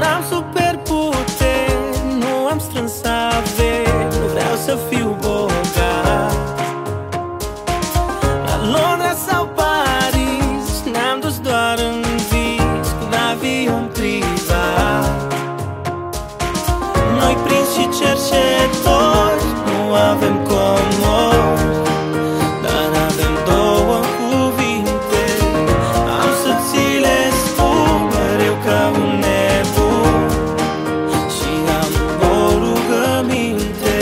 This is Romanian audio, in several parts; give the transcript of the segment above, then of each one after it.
N-am superputeri, nu am strâns averi, nu vreau să fiu bogat. La Londra sau Paris ne-am dus doar în vis, cu un avion privat. Noi prinți și cerșetori, nu avem comori, dar avem două cuvinte. Am să ți le spun mereu ca un nebun și am o rugăminte.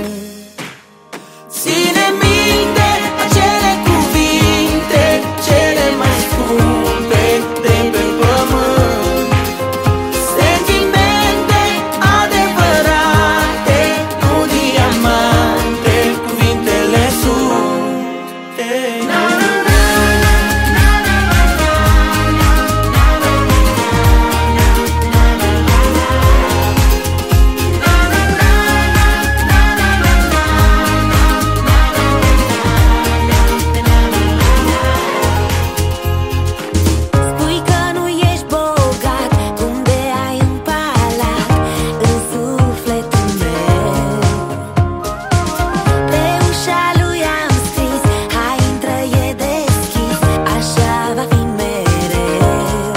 Ține minte acele cuvinte, cele mai scumpe de pe pământ, sentimente adevărate, nu diamante, cuvintele sunt. Spui că nu ești bogat, cum de ai un palat în sufletul meu. Pe ușa lui am scris, hai intră, e deschis, așa va fi mereu.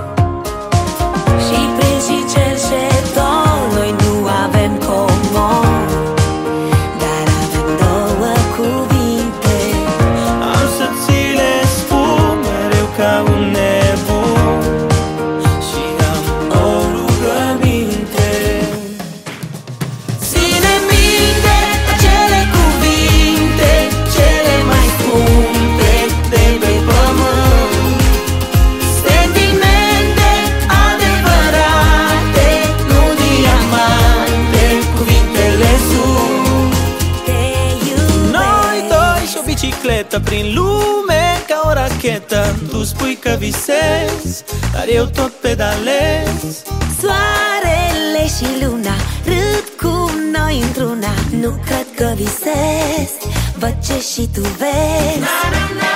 Și prinți și cerșetori, noi nu avem comori, dar avem două cuvinte. Am să ți le spun mereu ca un nebun și am o rugăminte. Ține minte acele cuvinte, cele mai scumpe de pe pământ, sentimente adevărate, nu diamante, cuvintele sunt. Te iubesc. Noi doi și o bicicletă prin lume ca o rachetă. Tu spui că visezi, dar eu tot pedalez. Soarele și luna râd cu noi într-una. Nu cred că visezi, văd ce și tu vezi.